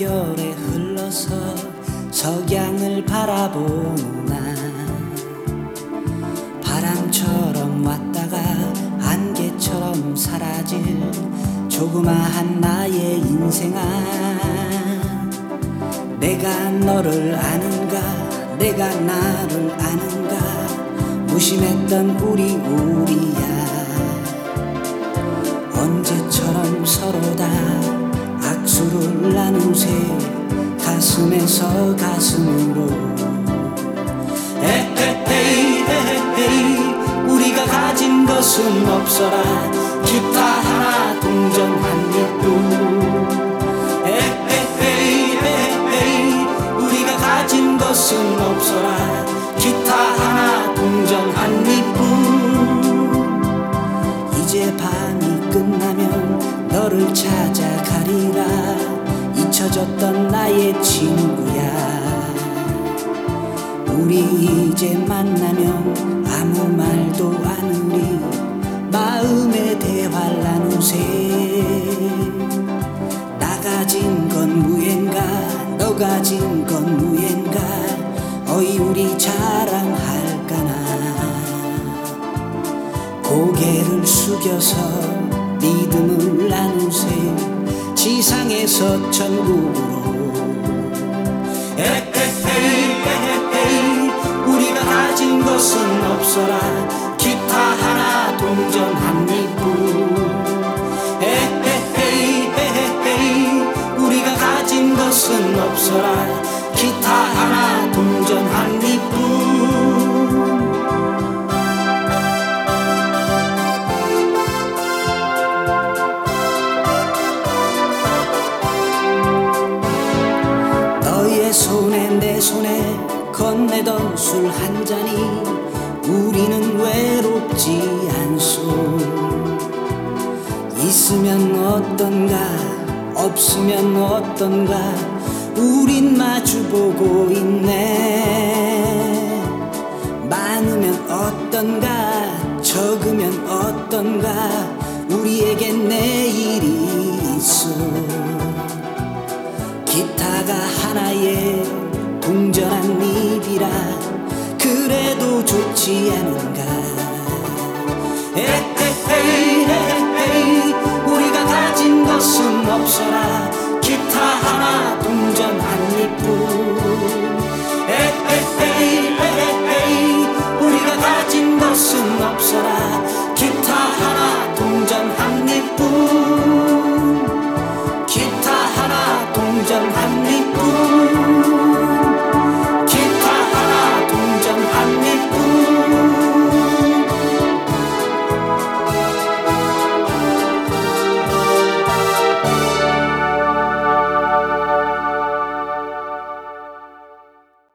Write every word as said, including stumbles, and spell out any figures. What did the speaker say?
물결에 흘러서 석양을 바라보는 나, 바람처럼 왔다가 안개처럼 사라질 조그마한 나의 인생아, 내가 너를 아는가, 내가 나를 아는가, 무심했던 우리 우리야. 언제처럼 서로 다 악수를 나누세, 가슴에서 가슴으로. 에헤헤이 에헤헤이, 우리가 가진 것은 없어라, 기타 하나 동전 한 입뿐. 에헤헤이 에헤헤이, 우리가 가진 것은 없어라, 기타 하나 동전 한 입뿐. 이제 밤이 끝나면 너를 찾아가리라, 잊혀졌던 나의 친구야. 우리 이제 만나면 아무 말도 않으리, 마음의 대화를 나누세. 나 가진 건 무엔가, 너 가진 건 무엔가, 어이 우리 자랑할까나. 고개를 숙여서 믿음을 나누세, 지상에서 천국으로. 에헤헤이 에헤헤이, 우리가 가진 것은 없어라, 기타 하나 동전 한 입뿐. 에헤헤이 에헤헤이, 우리가 가진 것은 없어라, 기타 하나 동전 한 입뿐. 너의 손에 내 손에 건네던 술 한 잔이 우리는 외롭지 않소. 있으면 어떤가, 없으면 어떤가, 우린 마주보고 있네. 많으면 어떤가, 적으면 어떤가, 우리에겐 내일이 있어. 기타가 하나의 동전한 입이라 그래도 좋지 않은가.